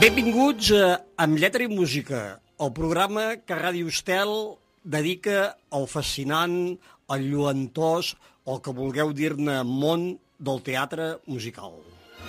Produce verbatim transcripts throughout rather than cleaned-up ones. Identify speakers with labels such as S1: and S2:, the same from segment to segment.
S1: Benvinguts a Amb Lletra i Música, el programa que Ràdio Estel dedica al fascinant, al lluentós, o que vulgueu dir-ne món del teatre musical.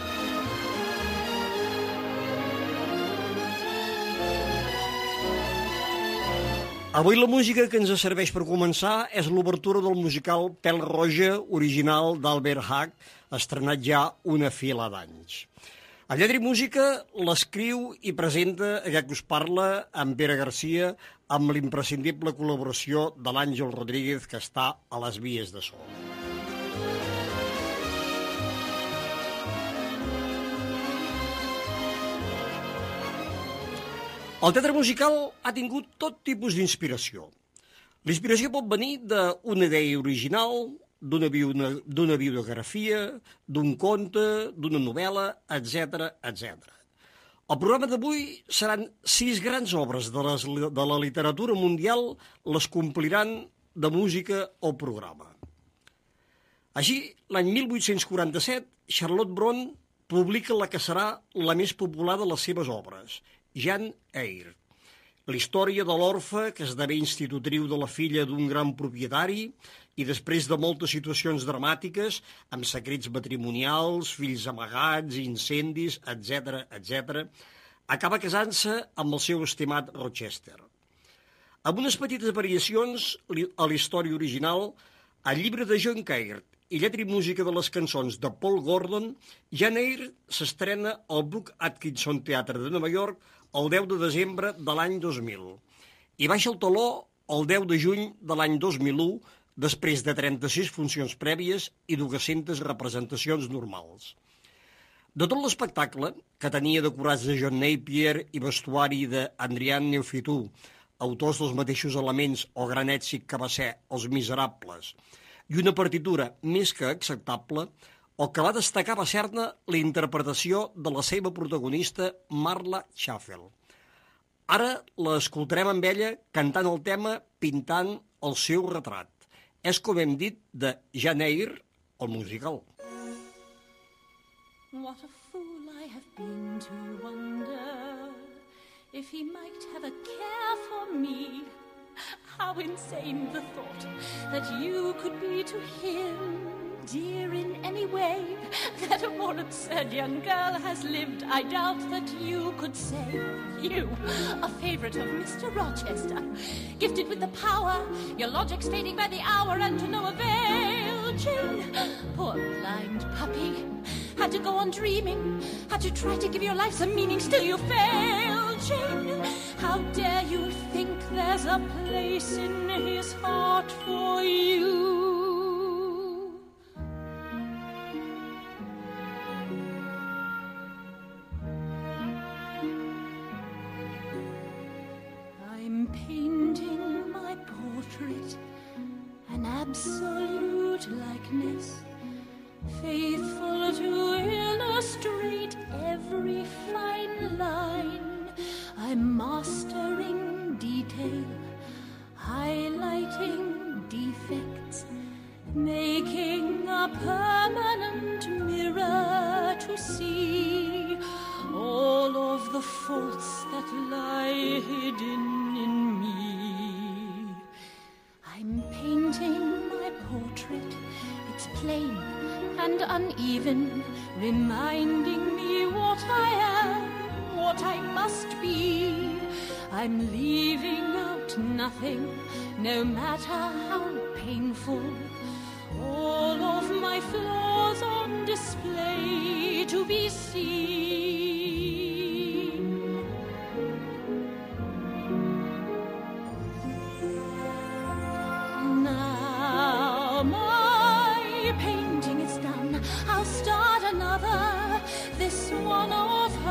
S1: Avui la música que ens serveix per començar és l'obertura del musical Pèl Roja, original d'Albert Hack, estrenat ja una fila d'anys. A Lletra i Música l'escriu i presenta aquest que us parla en Pere Garcia, amb l'imprescindible col·laboració de l'Àngel Rodríguez, que està a les vies de so. El teatre musical ha tingut tot tipus d'inspiració. L'inspiració pot venir d'una idea original, d'una d'una biografia, d'un conte, d'una novel·la, etcètera, etcètera. El programa d'avui seran sis grans obres de, les, de la literatura mundial, les compliran de música al programa. Així, l'any mil vuit-cents quaranta-set, Charlotte Brontë publica la que serà la més popular de les seves obres, Jane Eyre, la història de l'orfe que esdevé institutriu de la filla d'un gran propietari i després de moltes situacions dramàtiques, amb secrets matrimonials, fills amagats, incendis, etcètera, etcètera, acaba casant-se amb el seu estimat Rochester. Amb unes petites variacions a la història original, al llibre de John Caird i lletra i música de les cançons de Paul Gordon, Jane Eyre s'estrena al Brook Atkinson Theatre de Nova York el deu de desembre de l'any dos mil i baixa el teló el deu de juny de l'any dos mil u, després de trenta-sis funcions prèvies i dues-centes representacions normals. De tot l'espectacle, que tenia decorats de John Napier i vestuari d'Adrian Neuffitou, autors dels mateixos elements o gran èxit que va ser Els Miserables, i una partitura més que acceptable, el que va destacar va ser-ne la interpretació de la seva protagonista, Marla Schaffel. Ara l'escoltarem amb ella cantant el tema Pintant el seu retrat. És, com hem dit, de Jane Eyre, el musical.
S2: What a fool I have been to wonder if he might have a care for me. How insane the thought that you could be to him dear in any way, that a more absurd young girl has lived. I doubt that you could say, you, a favourite of Mister Rochester, gifted with the power, your logic's fading by the hour, and to no avail. Jane, poor blind puppy, had to go on dreaming, had to try to give your life some meaning, still you fail. Jane, how dare you think there's a place in his heart for you? Absolute likeness, faithful to illustrate every fine line. I'm mastering detail, highlighting defects, making a permanent mirror to see all of the faults that lie hidden in me. I'm painting portrait, it's plain and uneven, reminding me what I am, what I must be. I'm leaving out nothing, no matter how painful. All of my flaws on display to be seen. This one of her,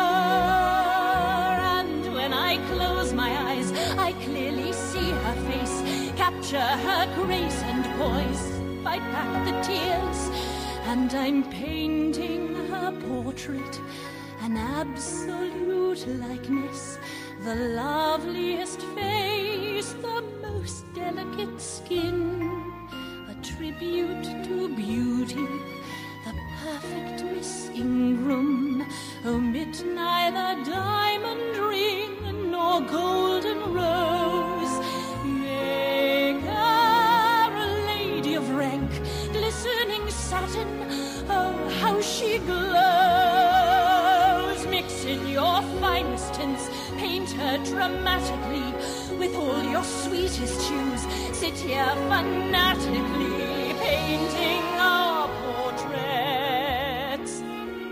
S2: and when I close my eyes, I clearly see her face, capture her grace and poise, fight back the tears, and I'm painting her portrait, an absolute likeness, the loveliest face, the most delicate skin, a tribute to beauty, the perfect Miss Ingram, omit neither diamond ring nor golden rose. Make her a lady of rank, glistening satin, oh, how she glows. Mix in your finest tints, paint her dramatically with all your sweetest hues. Sit here fanatically, painting our portraits.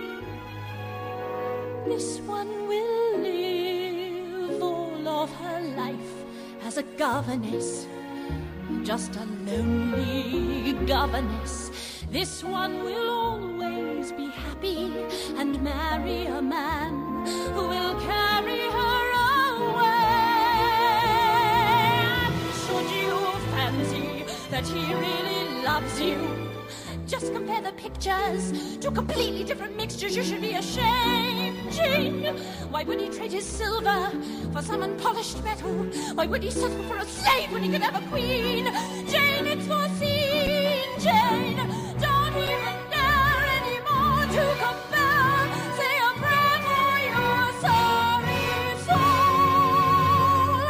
S2: This one will live all of her life as a governess, just a lonely governess. This one will always be happy and marry a man who will carry her away. Should you fancy that he really loves you, just compare the pictures, two completely different mixtures. You should be ashamed, Jane. Why would he trade his silver for some unpolished metal? Why would he settle for a slave when he could have a queen? Jane, it's foreseen, Jane. Don't even dare anymore to compare. Say a prayer for your sorry soul,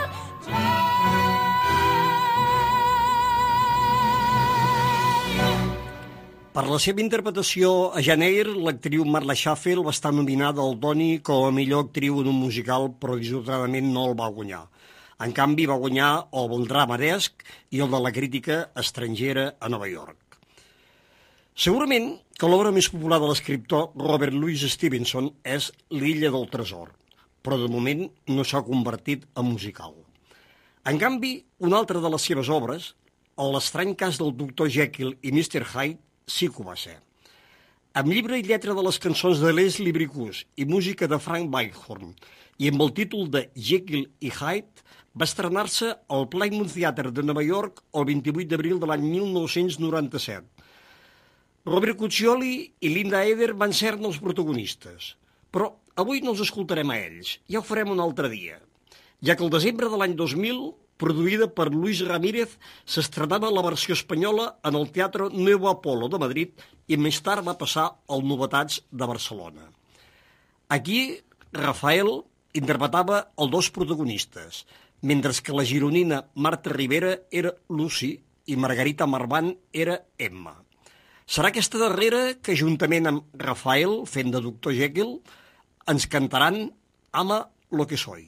S2: Jane.
S1: Per la seva interpretació a Jane Eyre, l'actriu Marla Sheffield va estar nominada al Tony com a millor actriu en un musical, però dissortadament no el va guanyar. En canvi, va guanyar el Bon Drama Desk i el de la crítica estrangera a Nova York. Segurament que l'obra més popular de l'escriptor Robert Louis Stevenson és L'illa del tresor, però de moment no s'ha convertit en musical. En canvi, una altra de les seves obres, L'estrany cas del doctor Jekyll i mister Hyde, sí que ho va ser. Amb llibre i lletra de les cançons de Leslie Bricusse i música de Frank Bighorn i amb el títol de Jekyll i Hyde, va estrenar-se al Plymouth Theatre de Nova York el vint-i-vuit d'abril de l'any mil nou-cents noranta-set. Robert Cuccioli i Linda Eder van ser-ne els protagonistes, però avui no els escoltarem a ells, ja ho farem un altre dia, ja que el desembre de l'any dos mil, produïda per Luis Ramírez, s'estrenava la versió espanyola en el Teatre Nuevo Apolo de Madrid i més tard va passar al Novetats de Barcelona. Aquí, Rafael interpretava els dos protagonistes, mentre que la gironina Marta Rivera era Lucy i Margarita Marván era Emma. Serà aquesta darrera que, juntament amb Rafael, fent de doctor Jekyll, ens cantaran Ama lo que soy.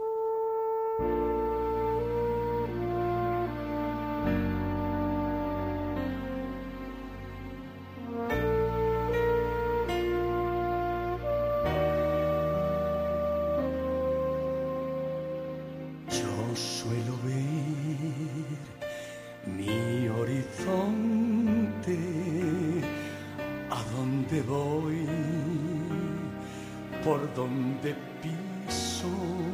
S3: Por donde piso,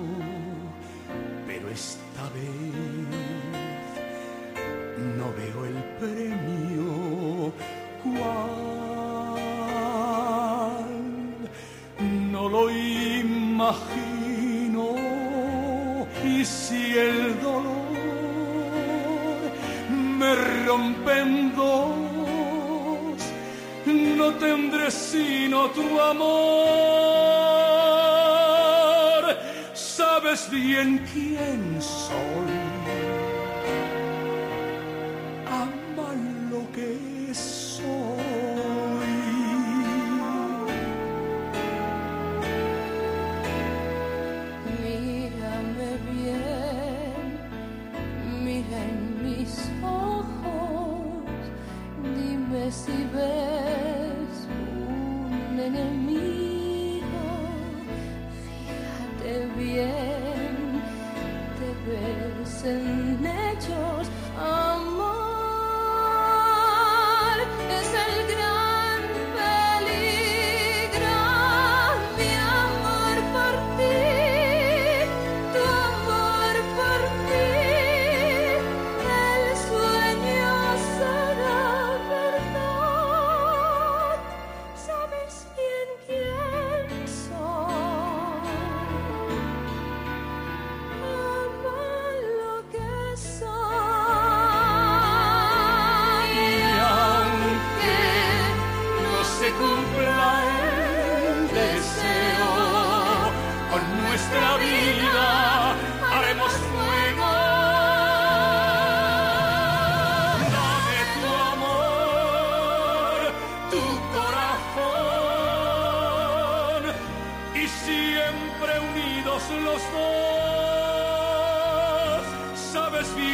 S3: pero esta vez no veo el premio. ¿Cuál? No lo imagino. Y si el dolor me rompe en dos, no tendré sino tu amor. Sabes bien quién soy. Ama lo que soy.
S4: Mírame bien, mira en mis ojos, dime si ves un enemigo. Fíjate bien, te ves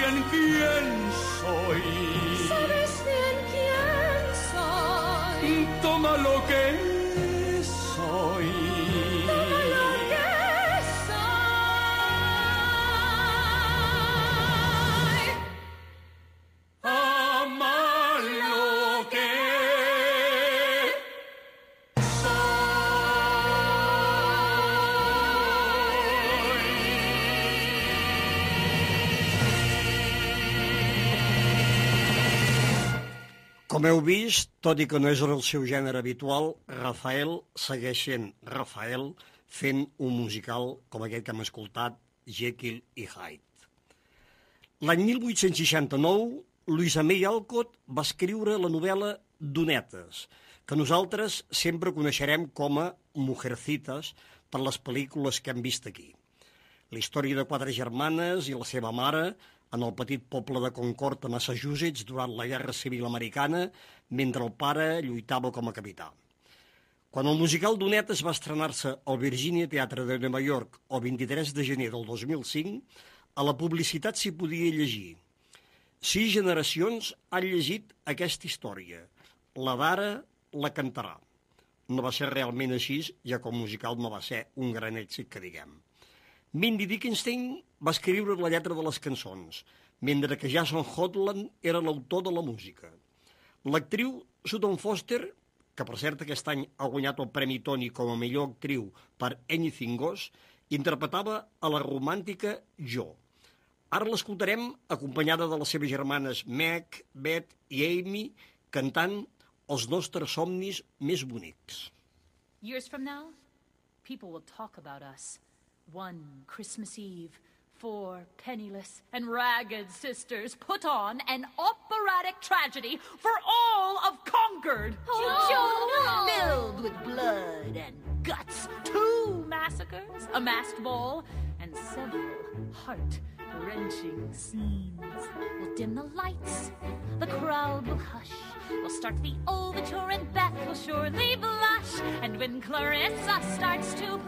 S3: cien quién soy.
S4: ¿Sabes bien quién soy?
S3: Toma lo que soy.
S4: Toma lo que soy.
S3: Ama lo que
S1: Com heu vist, tot i que no és el seu gènere habitual, Rafael segueix sent Rafael fent un musical com aquest que hem escoltat, Jekyll i Hyde. L'any mil vuit-cents seixanta-nou, Louisa May Alcott va escriure la novel·la Donetes, que nosaltres sempre coneixerem com a Mujercitas per les pel·lícules que hem vist aquí. La història de quatre germanes i la seva mare en el petit poble de Concord, a Massachusetts, durant la Guerra Civil Americana, mentre el pare lluitava com a capità. Quan el musical Donetes va estrenar-se al Virginia Theatre de Nova York el vint-i-tres de gener del dos mil cinc, a la publicitat s'hi podia llegir: sis generacions han llegit aquesta història. La d'ara la cantarà. No va ser realment així, ja que el musical no va ser un gran èxit, que diguem. Mindy Dickinson va escriure la lletra de les cançons, mentre que Jason Hotland era l'autor de la música. L'actriu Sutton Foster, que per cert aquest any ha guanyat el Premi Tony com a millor actriu per Anything Goes, interpretava a la romàntica Jo. Ara l'escoltarem acompanyada de les seves germanes Meg, Beth i Amy, cantant Els nostres somnis més bonics.
S2: Years from now, people will talk about us. One Christmas Eve, four penniless and ragged sisters put on an operatic tragedy for all of Concord.
S4: Oh, Joe, no.
S2: Filled with blood and guts, two massacres, a masked ball, and several heart-wrenching scenes. We'll dim the lights, the crowd will hush. We'll start the overture and Beth will surely blush. And when Clarissa starts to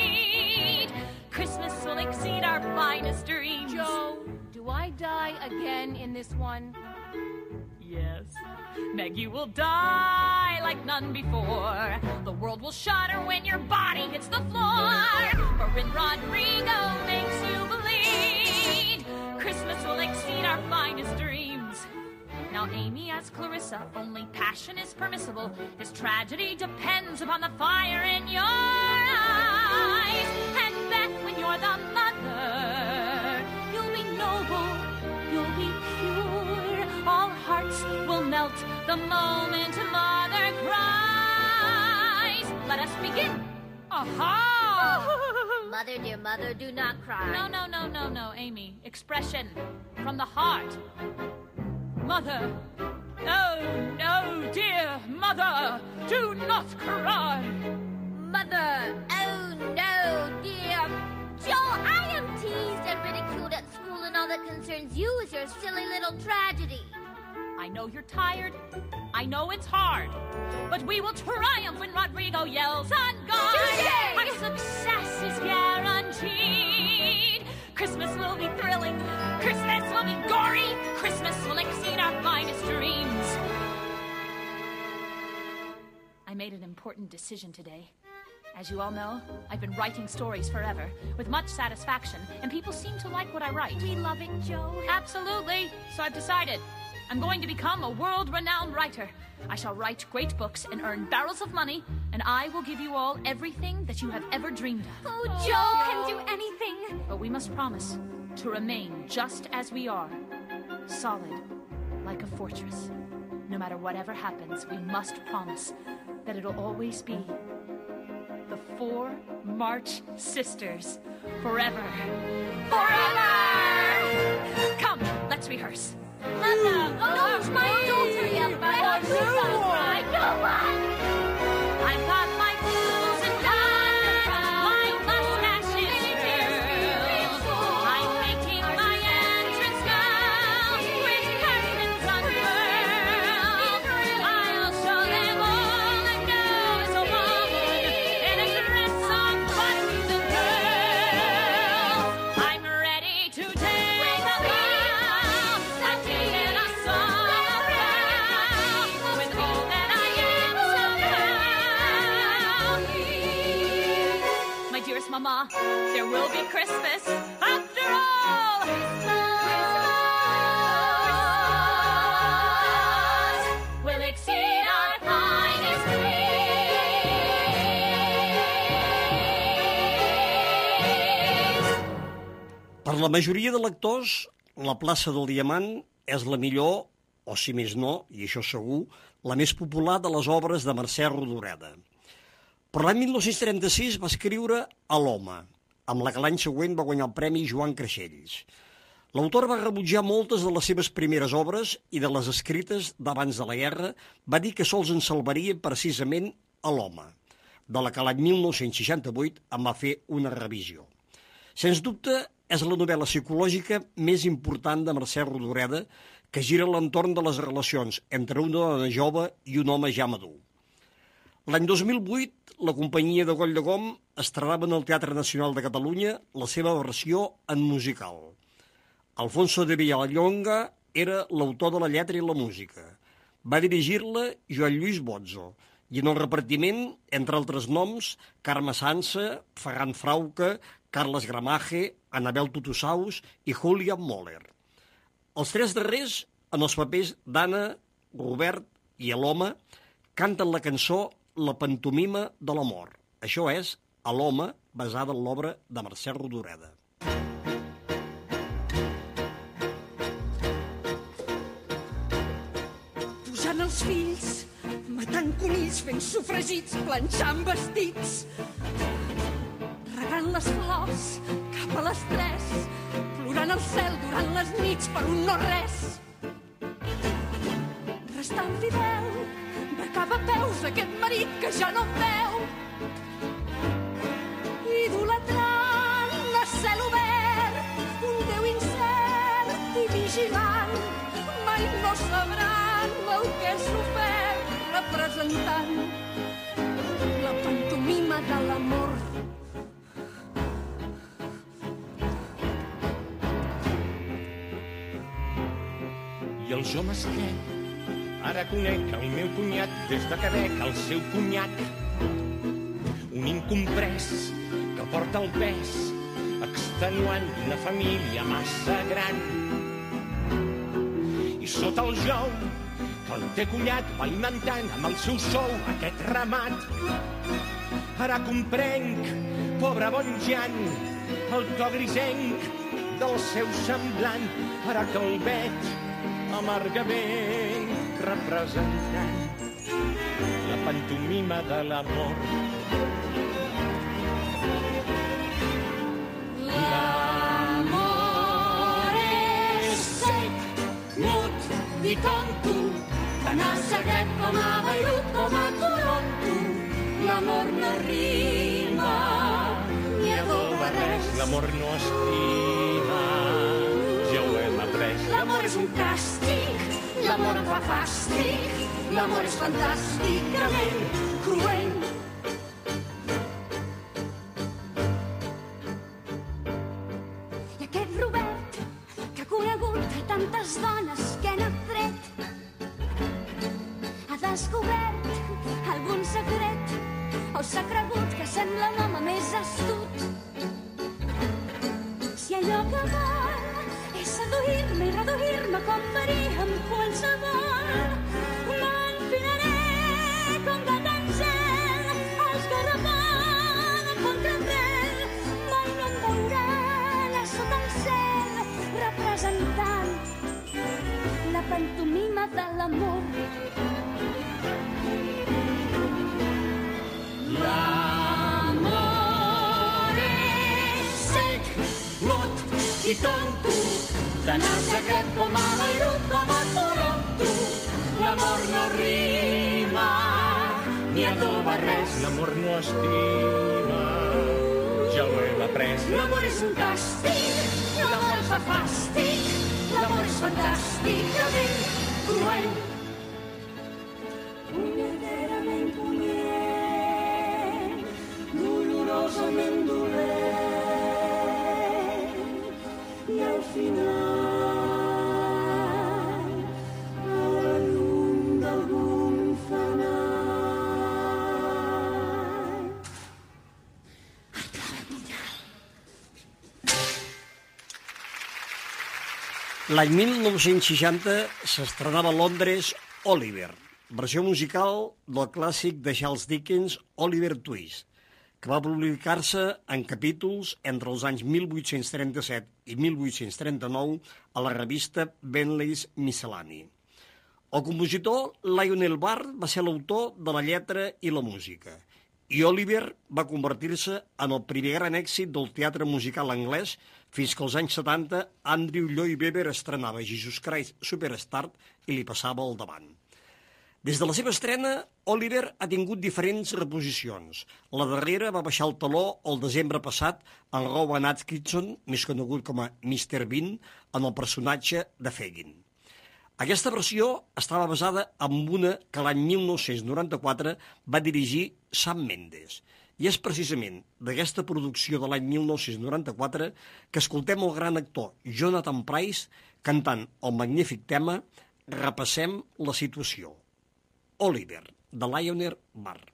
S2: plead, Christmas will exceed our finest dreams.
S4: Joe, do I die again in this one?
S2: Yes. Meg, you will die like none before. The world will shudder when your body hits the floor. For when Rodrigo makes you bleed, Christmas will exceed our finest dreams. Now, Amy, as Clarissa, only passion is permissible. This tragedy depends upon the fire in your eyes. And Beth, when you're the mother, you'll be noble, you'll be pure. All hearts will melt the moment Mother cries. Let us begin. Aha!
S5: Mother, dear mother, do not cry.
S2: No, no, no, no, no, Amy. Expression from the heart. Mother, oh no, dear mother, do not cry.
S5: Mother, oh no, dear. Joe, I am teased and ridiculed at school, and all that concerns you is your silly little tragedy.
S2: I know you're tired. I know it's hard. But we will triumph when Rodrigo yells on guard.
S5: Tuesday!
S2: Our success is guaranteed. Christmas will be thrilling. Christmas will be gory. Christmas will exceed our finest dreams. I made an important decision today. As you all know, I've been writing stories forever, with much satisfaction, and people seem to like what I write.
S5: We love it, Joe.
S2: Absolutely. So I've decided. I'm going to become a world-renowned writer. I shall write great books and earn barrels of money, and I will give you all everything that you have ever dreamed of.
S5: Oh, Joe can do anything.
S2: But we must promise to remain just as we are, solid, like a fortress. No matter whatever happens, we must promise that it'll always be the four March Sisters, forever. Forever! Come, let's rehearse.
S5: Mother, oh, don't my daughter yet. I know what.
S2: I've got my tools and guns, my mustache is curled. I'm making my entrance now, with curtains unfurled. I'll show them all I know as a woman in a dress of buttons and pearls. I'm ready to take the lead. Grandma. There will be Christmas after all. Christmas will exceed our finest dreams.
S1: Per la majoria de lectors, la plaça del Diamant és la millor, o si més no, i això segur, la més popular de les obres de Mercè Rodoreda. Però l'any mil nou-cents trenta-sis va escriure A l'home, amb la que l'any següent va guanyar el Premi Joan Creixells. L'autor va rebutjar moltes de les seves primeres obres i de les escrites d'abans de la guerra va dir que sols en salvaria precisament A l'home, de la que l'any mil nou-cents seixanta-vuit en va fer una revisió. Sens dubte, és la novel·la psicològica més important de Mercè Rodoreda, que gira a l'entorn de les relacions entre una dona jove i un home ja madur. L'any dos mil vuit, la companyia de Goll de Gom estrenava en el Teatre Nacional de Catalunya la seva versió en musical. Alfonso de Villalonga era l'autor de la lletra i la música. Va dirigir-la Joan Lluís Bozzo, i en el repartiment, entre altres noms, Carme Sansa, Ferran Frauca, Carles Gramaje, Anabel Tutusaus i Julian Moller. Els tres darrers, en els papers d'Anna, Robert i l'home, canten la cançó La pantomima de l'amor. Això és A l'home, basada en l'obra de Mercè Rodoreda.
S6: Posant els fills, matant conills, fent sofregits, planxant vestits, regant les flors cap a les tres, plorant al cel durant les nits per un no res. Restant fidel, de cap a peus, aquest marit que ja no em veu. Idolatrant a cel obert, un Déu incert i vigilant. Mai no sabran el que he sofert representant la pantomima de l'amor.
S7: I els homes què? Ara conec el meu cunyat des de que bec el seu conyac. Un incomprès que porta el pes extenuant d'una família massa gran. I sota el jou que el té cunyat va alimentant amb el seu sou aquest ramat. Ara comprenc, pobre bon Jan, el to grisenc del seu semblant. Ara que el veig amargament representant la pantomima de l'amor.
S6: L'amor és sec, mut i tonto, tan asseguet com a Beirut, com a Toronto. L'amor no rima ni adoba res.
S7: L'amor no estima, ja ho hem après.
S6: L'amor és un càstig, l'amor em fa fàstic, l'amor és fantàsticament cruent. I aquest Robert, que ha conegut tantes dones que n'ha tret, ha descobert algun secret o s'ha cregut que sembla l'home més astut. Si allò que vol és seduir-me i reduir-me com faria amb qualsevol, m'enfilaré com gat en gel, esgarrapant contra el rel. Mai no em veuran a sota el cel representant la pantomima de l'amor. L'amor és sec, mut i tonto, tan asseguet com a Beirut, com a Toronto. L'amor no rima ni adoba res.
S7: L'amor no estima, ja ho hem après.
S6: L'amor és un càstig, l'amor fa fàstic, l'amor és fantàsticament cruent. Punyeterament punyent, dolorosament dolent, i al final, a la llum d'algun fanal, el clave punyal.
S1: L'any mil nou-cents seixanta s'estrenava a Londres Oliver, versió musical del clàssic de Charles Dickens Oliver Twist, que va publicar-se en capítols entre els anys mil vuit-cents trenta-set i mil vuit-cents trenta-nou a la revista Bentley's Miscellany. El compositor Lionel Bard va ser l'autor de la lletra i la música, i Oliver va convertir-se en el primer gran èxit del teatre musical anglès fins que als anys setanta Andrew Lloyd Webber estrenava Jesus Christ Superstar i li passava al davant. Des de la seva estrena, Oliver ha tingut diferents reposicions. La darrera va baixar el taló el desembre passat en Rowan Atkinson, més conegut com a mister Bean, en el personatge de Fagin. Aquesta versió estava basada en una que l'any mil nou-cents noranta-quatre va dirigir Sam Mendes. I és precisament d'aquesta producció de l'any mil nou-cents noranta-quatre que escoltem el gran actor Jonathan Pryce cantant el magnífic tema Repassem la situació. Oliver, de Lionel Bard.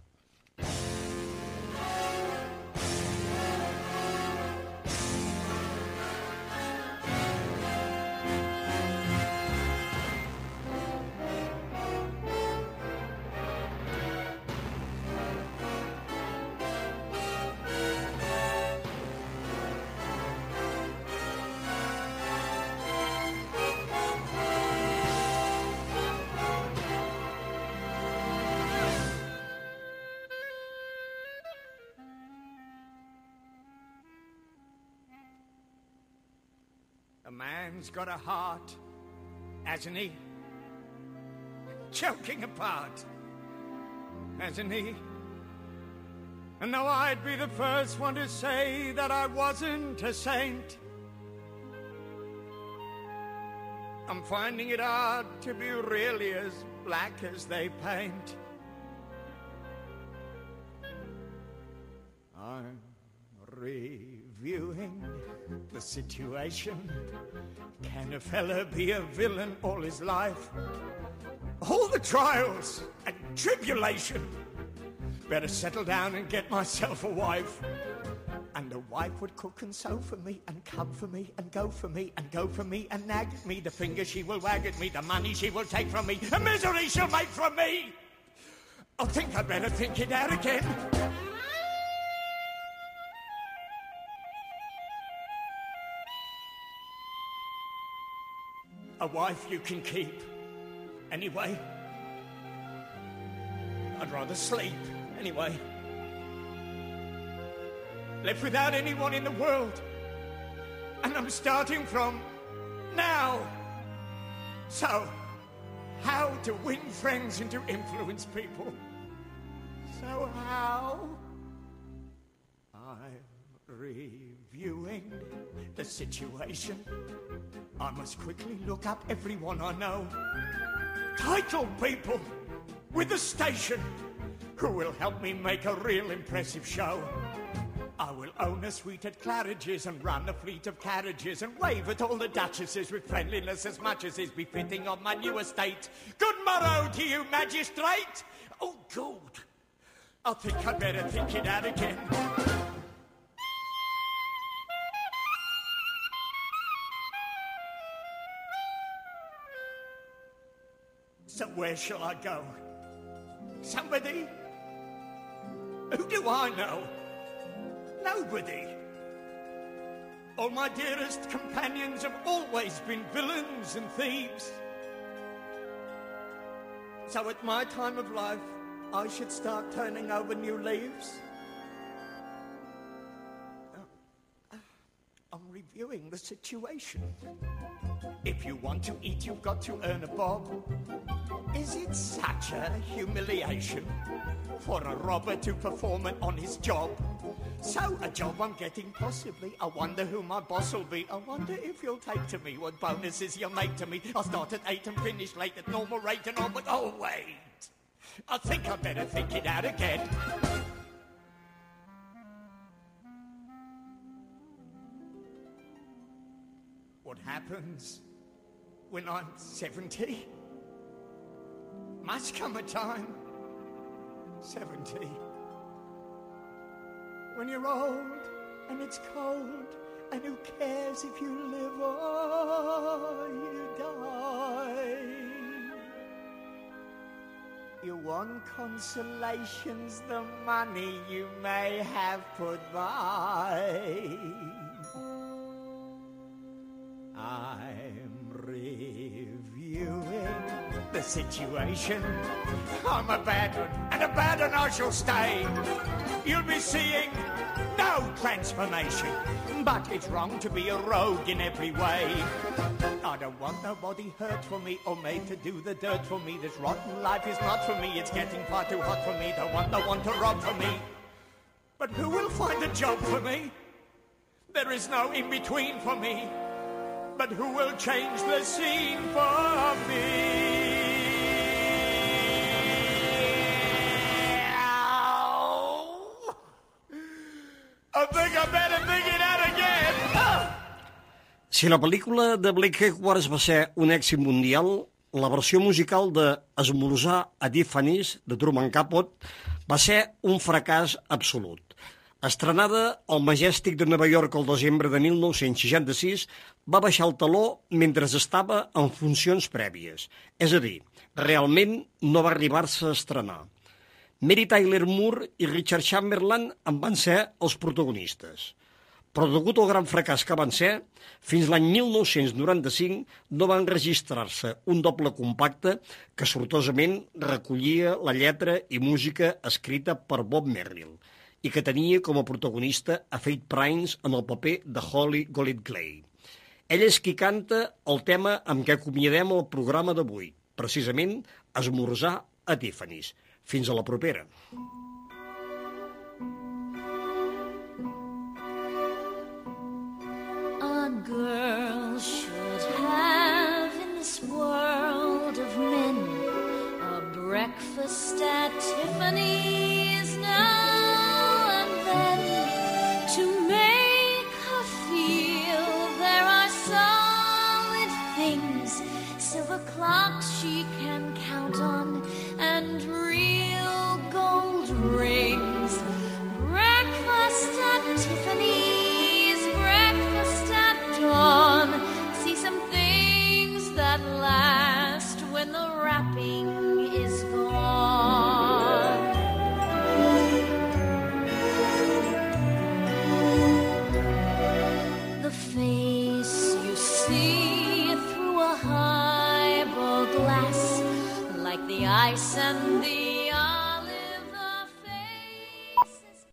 S7: A man's got a heart, hasn't he? Choking apart, hasn't he? And though I'd be the first one to say that I wasn't a saint, I'm finding it hard to be really as black as they paint. I'm reviewing the situation. Can a fella be a villain all his life? All the trials and tribulation. Better settle down and get myself a wife. And a wife would cook and sew for me, and come for me, and go for me, and go for me, and nag at me. The finger she will wag at me, the money she will take from me, the misery she'll make from me. I think I'd better think it out again. A wife you can keep anyway. I'd rather sleep anyway. Live without anyone in the world. And I'm starting from now. So, how to win friends and to influence people. So how? I'm reviewing the situation. I must quickly look up everyone I know. Titled people with a station who will help me make a real impressive show. I will own a suite at Claridge's and run a fleet of carriages and wave at all the duchesses with friendliness as much as is befitting on my new estate. Good morrow to you, magistrate. Oh, good. I think I'd better think it out again. So where shall I go? Somebody? Who do I know? Nobody. All my dearest companions have always been villains and thieves. So at my time of life, I should start turning over new leaves. I'm reviewing the situation. If you want to eat, you've got to earn a bob. Is it such a humiliation for a robber to perform an honest job? So, a job I'm getting possibly. I wonder who my boss will be. I wonder if you'll take to me what bonuses you'll make to me. I'll start at eight and finish late at normal rate and all, but oh wait, I think I better think it out again. What happens when I'm seventy? Must come a time, seventy, when you're old and it's cold
S8: And who cares if you live or you die? Your one consolation's the money you may have put by. I'm reviewing the situation. I'm a bad one, and a bad one I shall stay. You'll be seeing no transformation, but it's wrong to be a rogue in every way. I don't want nobody hurt for me or made to do the dirt for me. This rotten life is not for me, it's getting far too hot for me. Don't want no one to rob for me. But who will find a job for me? There is no in-between for me. But who will change the scene for me? I think I better think it out again. Ah!
S1: Si la pel·lícula de Blake Edwards va ser un èxit mundial, la versió musical de Esmorzar a Tiffany's de Truman Capote va ser un fracàs absolut. Estrenada al Majestic de Nova York el desembre de mil nou-cents seixanta-sis, va baixar el taló mentre estava en funcions prèvies. És a dir, realment no va arribar-se a estrenar. Mary Tyler Moore i Richard Chamberlain en van ser els protagonistes. Però degut al gran fracàs que van ser, fins l'any mil nou-cents noranta-cinc no va enregistrar-se un doble compacte que sortosament recollia la lletra i música escrita per Bob Merrill i que tenia com a protagonista a Faith Prince en el paper de Holly Golightly. Ell és qui canta el tema amb què acomiadem el programa d'avui, precisament Esmorzar a Tiffany's. Fins a la propera.
S2: A girl should have in this world of men a breakfast at Tiffany's now and then to make her feel there are solid things, silver clocks she can count on and real gold rings. Breakfast at Tiffany's, breakfast at dawn. See some things that last when the wrapping is gone. The face you see through a highball glass, like the ice and